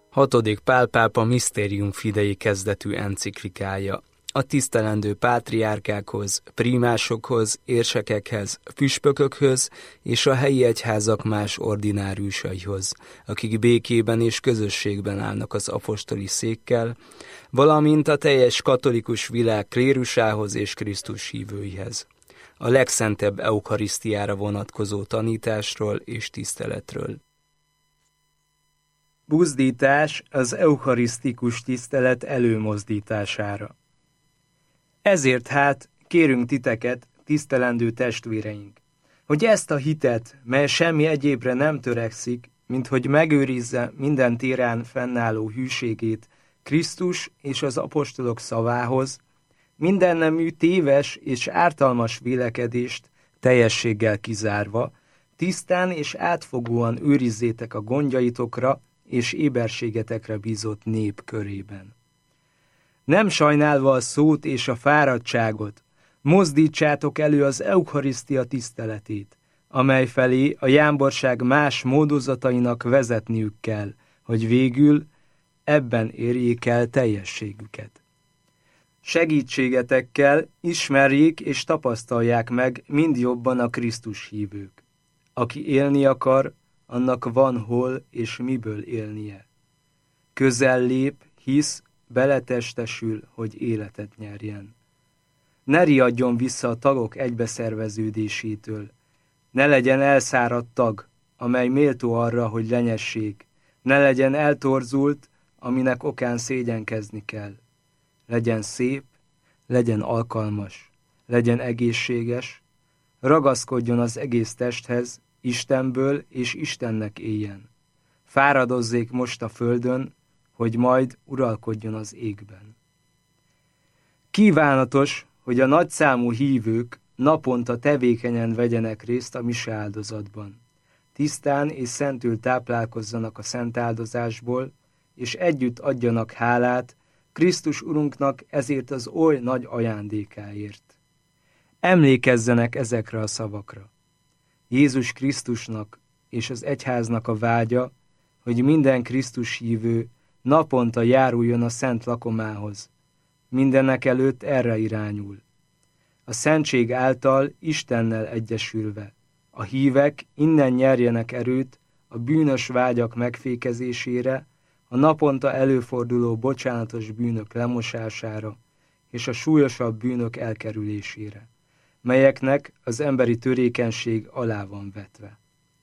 6. Pál pápa Mysterium Fidei kezdetű enciklikája. A tisztelendő pátriárkákhoz, prímásokhoz, érsekekhez, püspökökhöz és a helyi egyházak más ordináriusaihoz, akik békében és közösségben állnak az apostoli székkel, valamint a teljes katolikus világ klérusához és Krisztus hívőihez. A legszentebb eukarisztiára vonatkozó tanításról és tiszteletről. Buzdítás az eukarisztikus tisztelet előmozdítására. Ezért hát kérünk titeket, tisztelendő testvéreink, hogy ezt a hitet, mely semmi egyébre nem törekszik, mint hogy megőrizze minden téren fennálló hűségét Krisztus és az apostolok szavához, minden nemű téves és ártalmas vélekedést teljességgel kizárva, tisztán és átfogóan őrizzétek a gondjaitokra és éberségetekre bízott nép körében. Nem sajnálva a szót és a fáradtságot, mozdítsátok elő az eukarisztia tiszteletét, amely felé a jámborság más módozatainak vezetniük kell, hogy végül ebben érjék el teljességüket. Segítségetekkel ismerjék és tapasztalják meg mind jobban a Krisztus hívők. Aki élni akar, annak van hol és miből élnie. Közel lép, hisz, beletestesül, hogy életet nyerjen. Ne riadjon vissza a tagok egybeszerveződésétől. Ne legyen elszáradt tag, amely méltó arra, hogy lenyessék. Ne legyen eltorzult, aminek okán szégyenkezni kell. Legyen szép, legyen alkalmas, legyen egészséges, ragaszkodjon az egész testhez, Istenből és Istennek éljen. Fáradozzék most a földön, hogy majd uralkodjon az égben. Kívánatos, hogy a nagyszámú hívők naponta tevékenyen vegyenek részt a mise áldozatban. Tisztán és szentül táplálkozzanak a szent áldozásból, és együtt adjanak hálát Krisztus Urunknak ezért az oly nagy ajándékáért. Emlékezzenek ezekre a szavakra. Jézus Krisztusnak és az egyháznak a vágya, hogy minden Krisztus hívő naponta járuljon a szent lakomához. Mindenek előtt erre irányul. A szentség által Istennel egyesülve. A hívek innen nyerjenek erőt a bűnös vágyak megfékezésére, a naponta előforduló bocsánatos bűnök lemosására és a súlyosabb bűnök elkerülésére, melyeknek az emberi törékenység alá van vetve.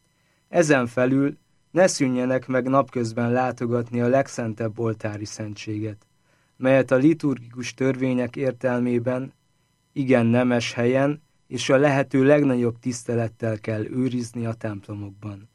Ezen felül ne szűnjenek meg napközben látogatni a legszentebb oltári szentséget, melyet a liturgikus törvények értelmében igen nemes helyen és a lehető legnagyobb tisztelettel kell őrizni a templomokban.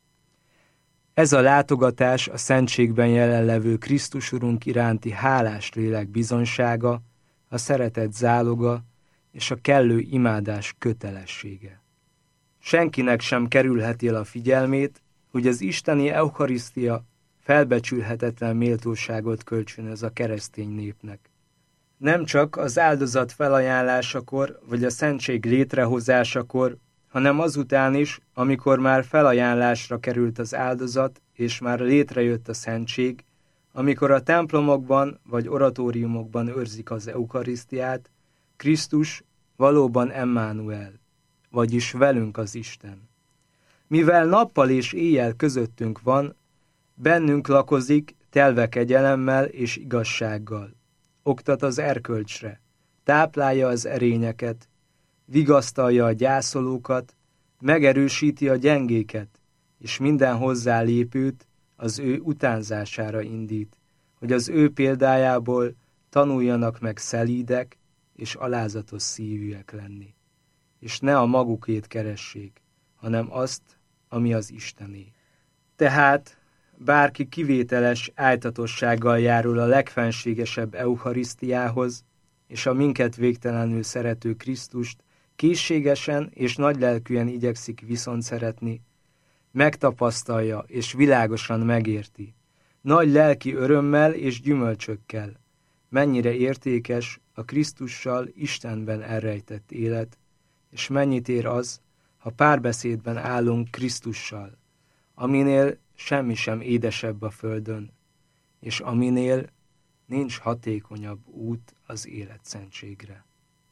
Ez a látogatás a szentségben jelenlevő Krisztus Urunk iránti hálás lélek bizonysága, a szeretet záloga és a kellő imádás kötelessége. Senkinek sem kerülheti el a figyelmét, hogy az isteni eukarisztia felbecsülhetetlen méltóságot kölcsönöz a keresztény népnek. Nem csak az áldozat felajánlásakor vagy a szentség létrehozásakor, hanem azután is, amikor már felajánlásra került az áldozat, és már létrejött a szentség, amikor a templomokban vagy oratóriumokban őrzik az eukarisztiát, Krisztus valóban Emmanuel, vagyis velünk az Isten. Mivel nappal és éjjel közöttünk van, bennünk lakozik, telve kegyelemmel és igazsággal. Oktat az erkölcsre, táplálja az erényeket, vigasztalja a gyászolókat, megerősíti a gyengéket, és minden hozzálépőt az ő utánzására indít, hogy az ő példájából tanuljanak meg szelídek és alázatos szívűek lenni, és ne a magukét keressék, hanem azt, ami az Istené. Tehát bárki kivételes ájtatossággal járul a legfenségesebb eukarisztiához, és a minket végtelenül szerető Krisztust készségesen és nagylelkűen igyekszik viszont szeretni, megtapasztalja és világosan megérti, nagy lelki örömmel és gyümölcsökkel, mennyire értékes a Krisztussal Istenben elrejtett élet, és mennyit ér az, ha párbeszédben állunk Krisztussal, aminél semmi sem édesebb a földön, és aminél nincs hatékonyabb út az életszentségre.